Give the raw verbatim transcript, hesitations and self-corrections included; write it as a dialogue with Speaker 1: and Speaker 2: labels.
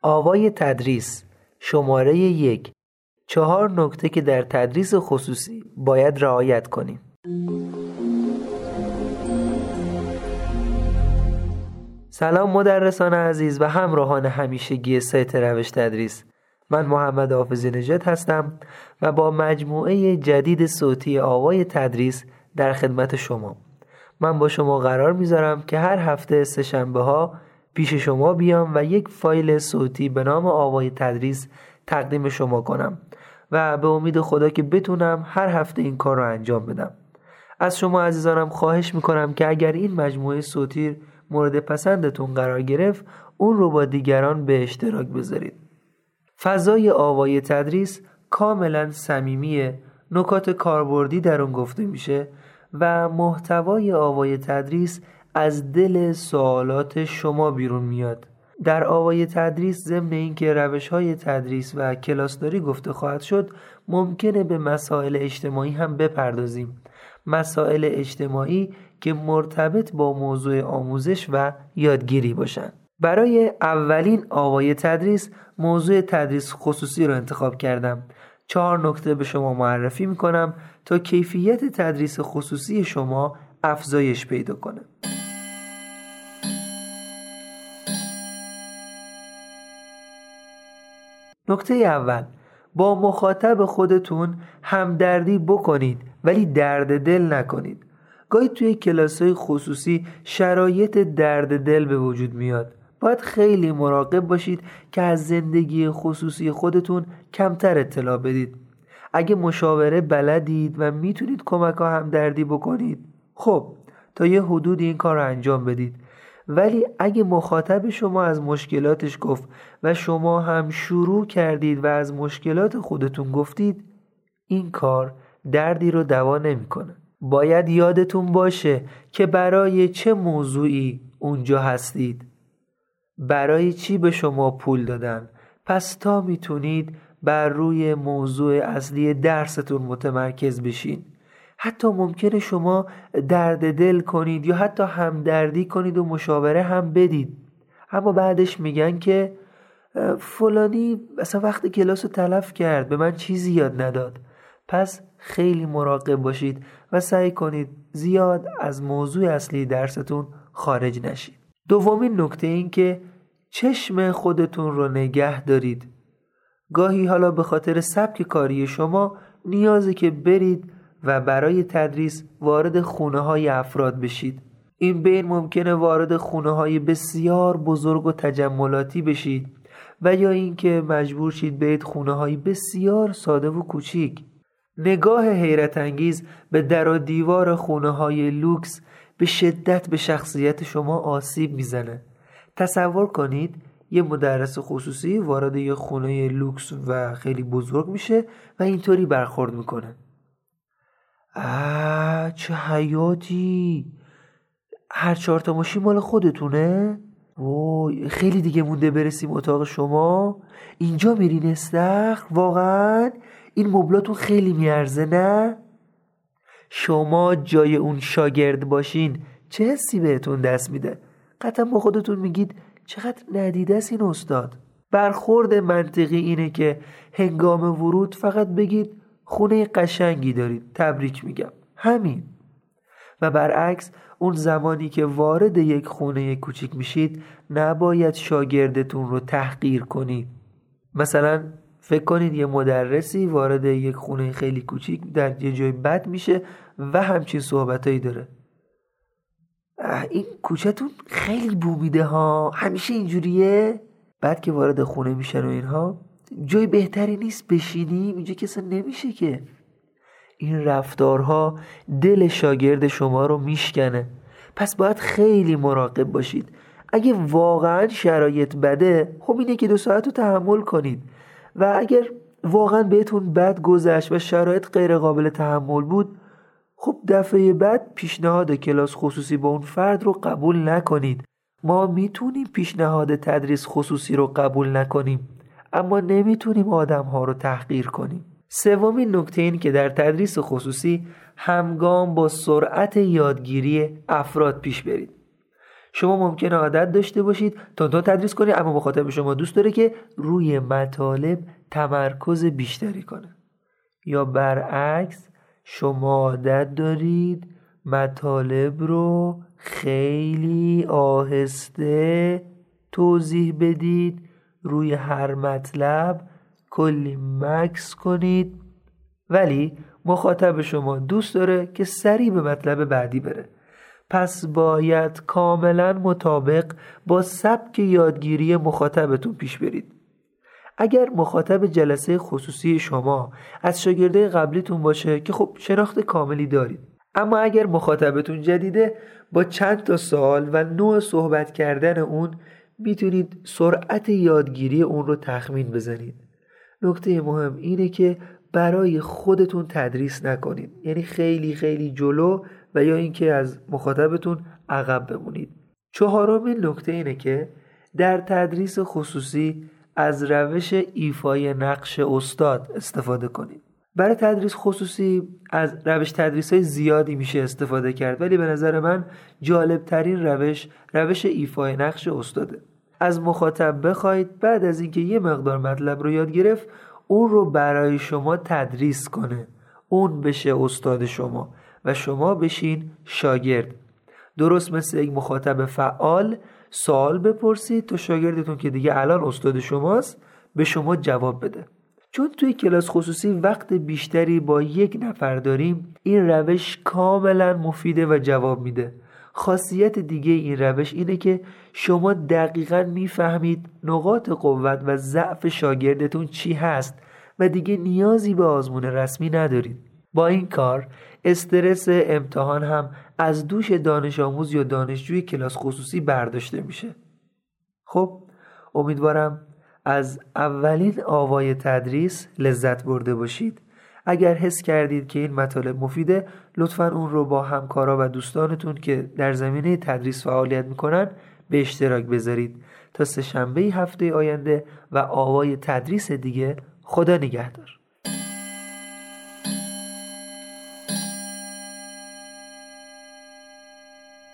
Speaker 1: آوای تدریس شماره یک. چهار نکته که در تدریس خصوصی باید رعایت کنیم. سلام مدرسان عزیز و همراهان همیشگی سایت روش تدریس. من محمد حافظی نژاد هستم و با مجموعه جدید صوتی آوای تدریس در خدمت شما. من با شما قرار میذارم که هر هفته سه شنبه ها پیش شما بیام و یک فایل صوتی به نام آوای تدریس تقدیم شما کنم و به امید خدا که بتونم هر هفته این کار رو انجام بدم. از شما عزیزانم خواهش میکنم که اگر این مجموعه صوتی مورد پسندتون قرار گرفت اون رو با دیگران به اشتراک بذارید. فضای آوای تدریس کاملا صمیمیه، نکات کاربردی در اون گفته میشه و محتوای آوای تدریس از دل سوالات شما بیرون میاد. در آوای تدریس ضمن اینکه روش‌های تدریس و کلاسداری گفته خواهد شد، ممکنه به مسائل اجتماعی هم بپردازیم. مسائل اجتماعی که مرتبط با موضوع آموزش و یادگیری باشن. برای اولین آوای تدریس موضوع تدریس خصوصی رو انتخاب کردم. چهار نکته به شما معرفی میکنم تا کیفیت تدریس خصوصی شما افزایش پیدا کنه. نکته اول، با مخاطب خودتون همدردی بکنید ولی درد دل نکنید. گاهی توی کلاس‌های خصوصی شرایط درد دل به وجود میاد. باید خیلی مراقب باشید که از زندگی خصوصی خودتون کمتر اطلاع بدید. اگه مشاوره بلدید و میتونید کمک ها همدردی بکنید، خب تا یه حدود این کار رو انجام بدید. ولی اگه مخاطب شما از مشکلاتش گفت و شما هم شروع کردید و از مشکلات خودتون گفتید، این کار دردی رو دوا نمیکنه. باید یادتون باشه که برای چه موضوعی اونجا هستید، برای چی به شما پول دادن. پس تا میتونید بر روی موضوع اصلی درستون متمرکز بشین. حتی ممکنه شما درد دل کنید یا حتی همدردی کنید و مشاوره هم بدید، اما بعدش میگن که فلانی اصلا وقت کلاس رو تلف کرد، به من چیزی یاد نداد. پس خیلی مراقب باشید و سعی کنید زیاد از موضوع اصلی درستون خارج نشید. دومین نکته این که چشم خودتون رو نگه دارید. گاهی حالا به خاطر سبک کاری شما نیازه که برید و برای تدریس وارد خونه های افراد بشید. این بین ممکنه وارد خونه های بسیار بزرگ و تجملاتی بشید و یا اینکه مجبور شید برید خونه های بسیار ساده و کوچیک. نگاه حیرت انگیز به در و دیوار خونه های لوکس به شدت به شخصیت شما آسیب میزنه. تصور کنید یه مدرس خصوصی وارد یه خونه لوکس و خیلی بزرگ میشه و اینطوری برخورد میکنه: آه چه حیاتی، هر چهار تا ماشین مال خودتونه؟ وای خیلی دیگه مونده برسیم اتاق شما، اینجا میرین استخر؟ واقعا این مبلاتون خیلی میارزه نه؟ شما جای اون شاگرد باشین چه حسی بهتون دست میده؟ قطعا با خودتون میگید چقدر ندیده است این استاد. برخورد منطقی اینه که هنگام ورود فقط بگید خونه قشنگی دارید، تبریک میگم، همین. و برعکس اون زمانی که وارد یک خونه کوچیک میشید نباید شاگردتون رو تحقیر کنید. مثلا فکر کنید یه مدرسی وارد یک خونه خیلی کوچیک در یه جای بد میشه و همچین صحبتایی داره: این کوچه‌تون خیلی بومیده ها، همیشه اینجوریه؟ بعد که وارد خونه میشن و اینها، جای بهتری نیست بشینیم اینجا که اصلا نمیشه که. این رفتارها دل شاگرد شما رو میشکنه. پس باید خیلی مراقب باشید. اگه واقعا شرایط بده، خب اینه که دو ساعت رو تحمل کنید، و اگر واقعا بهتون بد گذشت و شرایط غیر قابل تحمل بود، خب دفعه بعد پیشنهاد کلاس خصوصی با اون فرد رو قبول نکنید. ما میتونیم پیشنهاد تدریس خصوصی رو قبول نکنیم، اما نمیتونیم آدم ها رو تحقیر کنیم. سومین نکته این که در تدریس خصوصی همگام با سرعت یادگیری افراد پیش برید. شما ممکنه عادت داشته باشید تون تدریس کنید، اما مخاطب شما دوست داره که روی مطالب تمرکز بیشتری کنه. یا برعکس، شما عادت دارید مطالب رو خیلی آهسته توضیح بدید، روی هر مطلب کلی مکس کنید، ولی مخاطب شما دوست داره که سریع به مطلب بعدی بره. پس باید کاملا مطابق با سبک یادگیری مخاطبتون پیش برید. اگر مخاطب جلسه خصوصی شما از شاگرده قبلیتون باشه که خب شناخت کاملی دارید، اما اگر مخاطبتون جدیده، با چند تا سوال و نوع صحبت کردن اون میتونید سرعت یادگیری اون رو تخمین بزنید. نکته مهم اینه که برای خودتون تدریس نکنید، یعنی خیلی خیلی جلو و یا اینکه از مخاطبتون عقب بمونید. چهارمین نکته اینه که در تدریس خصوصی از روش ایفای نقش استاد استفاده کنید. برای تدریس خصوصی از روش تدریس‌های زیادی میشه استفاده کرد، ولی به نظر من جالب ترین روش روش ایفای نقش استاده. از مخاطب بخواید بعد از اینکه یه مقدار مطلب رو یاد گرفت، اون رو برای شما تدریس کنه، اون بشه استاد شما و شما بشین شاگرد. درست مثل یک مخاطب فعال سوال بپرسید تا شاگردتون که دیگه الان استاد شماست به شما جواب بده. چون توی کلاس خصوصی وقت بیشتری با یک نفر داریم، این روش کاملا مفیده و جواب میده. خاصیت دیگه این روش اینه که شما دقیقاً میفهمید نقاط قوت و ضعف شاگردتون چی هست و دیگه نیازی به آزمون رسمی ندارید. با این کار استرس امتحان هم از دوش دانش آموز یا دانشجوی کلاس خصوصی برداشته میشه. خب امیدوارم از اولین آوای تدریس لذت برده باشید. اگر حس کردید که این مطالب مفیده، لطفاً اون رو با همکارا و دوستانتون که در زمینه تدریس فعالیت میکنن به اشتراک بذارید. تا سه شنبه هفته آینده و آوای تدریس دیگه، خدا نگهدار.